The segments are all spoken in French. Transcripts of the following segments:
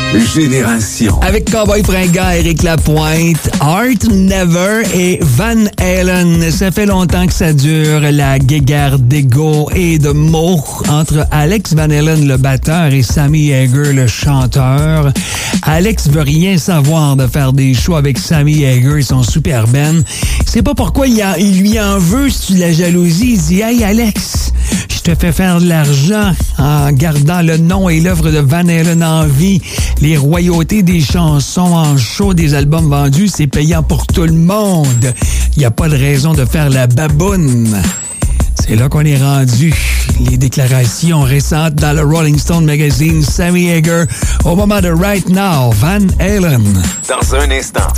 Génération. Avec Cowboy Fringant, Éric Lapointe, Art Never et Van Halen. Ça fait longtemps que ça dure, la guéguerre d'ego et de mots entre Alex Van Halen, le batteur, et Sammy Hagar, le chanteur. Alex veut rien savoir de faire des shows avec Sammy Hagar et son super band. Il sait pas pourquoi il lui en veut, c'est de la jalousie. Il dit « Hey Alex, je te fais faire de l'argent en gardant le nom et l'œuvre de Van Halen en vie. Les royautés des chansons en show, des albums vendus, c'est payant pour tout le monde. Il n'y a pas de raison de faire la baboune. » C'est là qu'on est rendu. Les déclarations récentes dans le Rolling Stone Magazine, Sammy Hagar, au moment de Right Now, Van Halen. Dans un instant.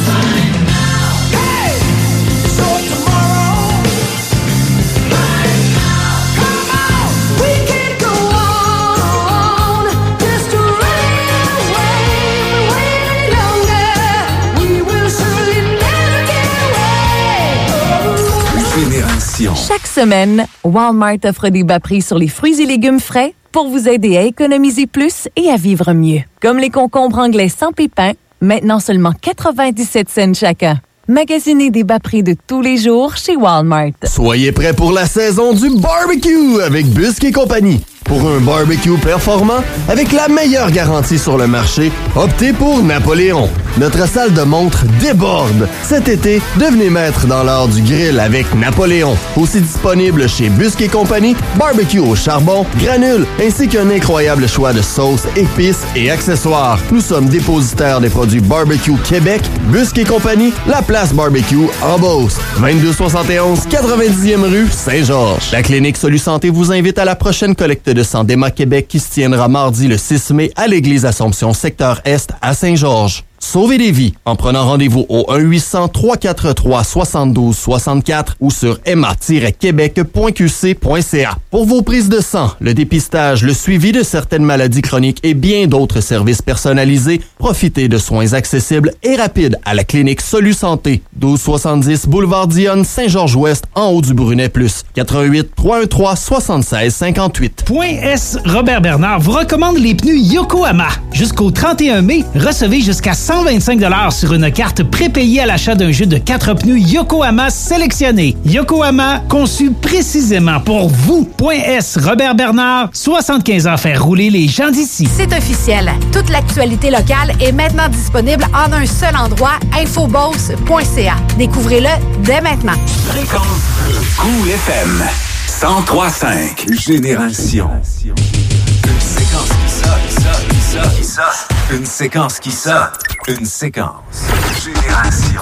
Chaque semaine, Walmart offre des bas prix sur les fruits et légumes frais pour vous aider à économiser plus et à vivre mieux. Comme les concombres anglais sans pépins, maintenant seulement 97 cents chacun. Magasinez des bas prix de tous les jours chez Walmart. Soyez prêts pour la saison du barbecue avec Busque et compagnie. Pour un barbecue performant, avec la meilleure garantie sur le marché, optez pour Napoléon. Notre salle de montre déborde. Cet été, devenez maître dans l'art du grill avec Napoléon. Aussi disponible chez Busque et compagnie, barbecue au charbon, granules, ainsi qu'un incroyable choix de sauces, épices et accessoires. Nous sommes dépositaires des produits Barbecue Québec, Busque et compagnie, la place barbecue en Beauce. 2271 90e rue Saint-Georges. La clinique Solu Santé vous invite à la prochaine collecte de sang d'Emma Québec qui se tiendra mardi le 6 mai à l'église Assomption, secteur Est à Saint-Georges. Sauvez des vies en prenant rendez-vous au 1-800-343-7264 ou sur emma-québec.qc.ca. Pour vos prises de sang, le dépistage, le suivi de certaines maladies chroniques et bien d'autres services personnalisés, profitez de soins accessibles et rapides à la clinique Solu Santé, 1270 boulevard Dionne, Saint-Georges-Ouest, en haut du Brunet+. 88 313 76 58. Point S Robert Bernard vous recommande les pneus Yokohama. Jusqu'au 31 mai, recevez jusqu'à 125 $ sur une carte prépayée à l'achat d'un jeu de 4 pneus Yokohama sélectionnés. Yokohama, conçu précisément pour vous. Point S Robert Bernard, 75 ans faire rouler les gens d'ici. C'est officiel. Toute l'actualité locale est maintenant disponible en un seul endroit, infoboss.ca. Découvrez-le dès maintenant. Fréquence Bleu, Cool FM, 103.5. Génération. Une séquence qui sort. Une séquence qui sort. Une séquence. Génération.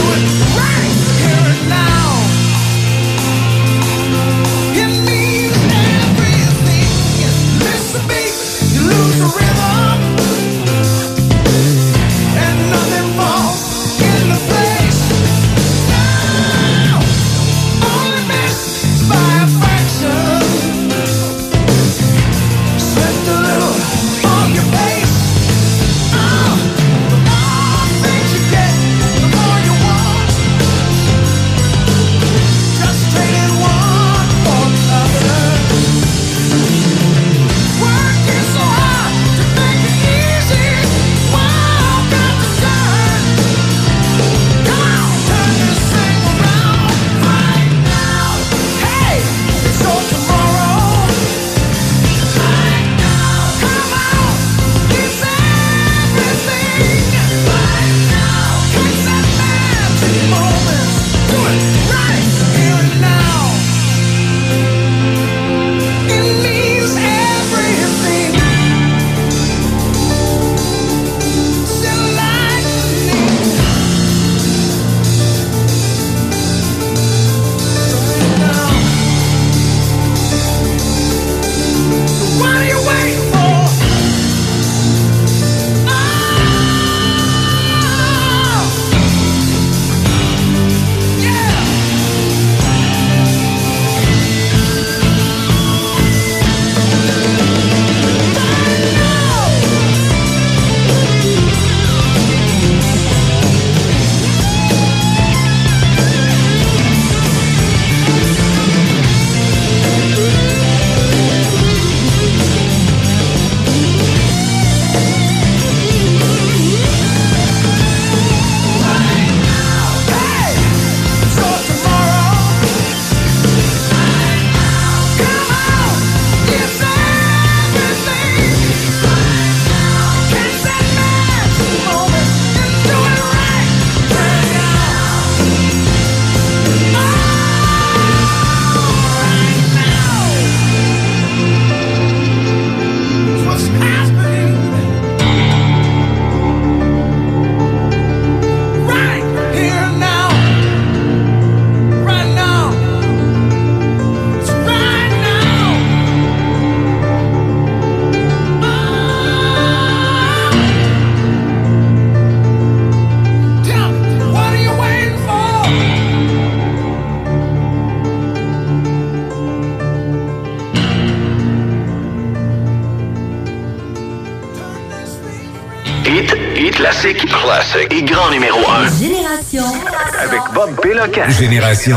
Classique et grand numéro 1. Génération. Avec Bob Péloquin. Génération.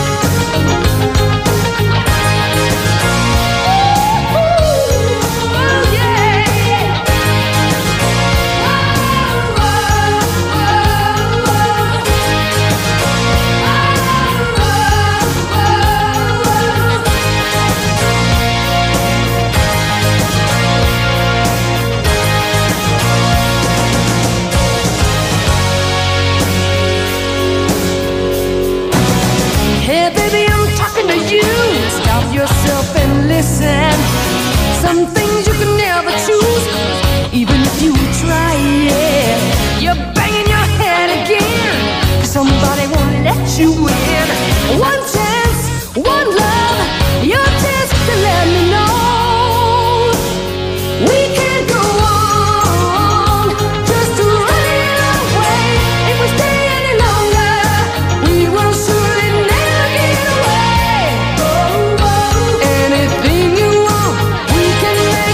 Yourself and listen. Some things you can never choose, even if you try it. You're banging your head again. Somebody won't let you in. One chance, one love, your chance to let me know we can't go on just running away. If we stay any longer, we will surely never get away. Anything you want, we can make.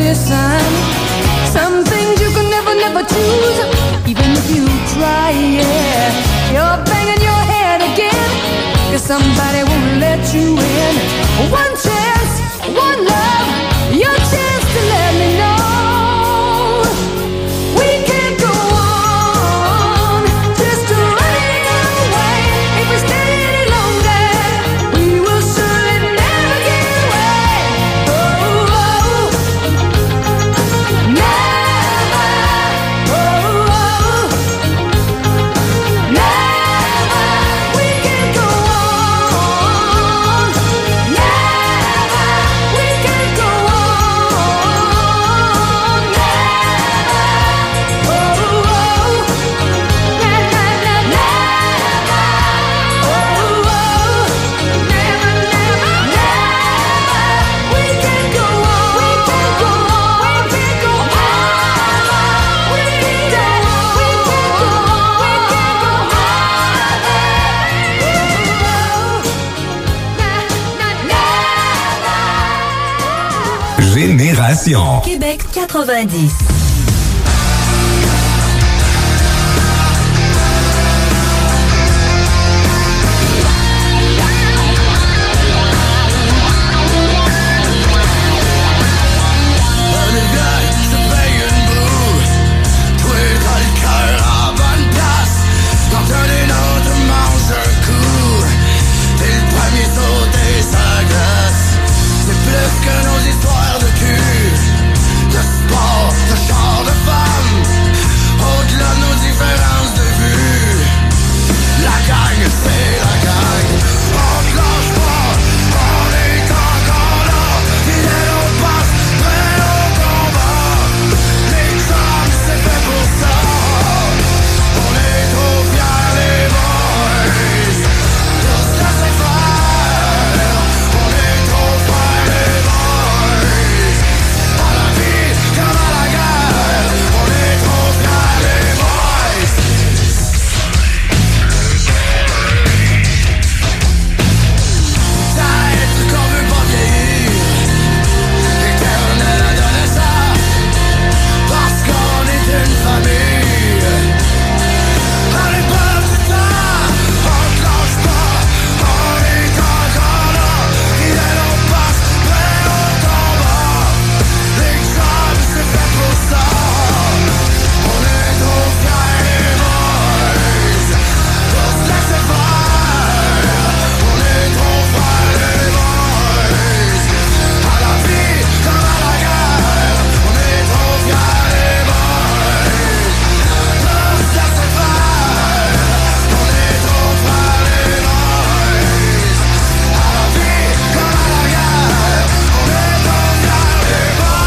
listen. Some things you can never choose, even if you try, yeah. You're banging your head again, 'cause somebody won't let you in. One chance, one love, your chance to let me know. We can't go on, just running away. If we stay any longer, we will surely never get away. Oh, oh, never. Oh, oh, never. We can't go on, never. We can't go on, never. Oh, oh, never, never. Oh, oh, never, never. We can't go on, we can't go on, we can't go on, we can't go on, we can't go on. Génération. Québec 90.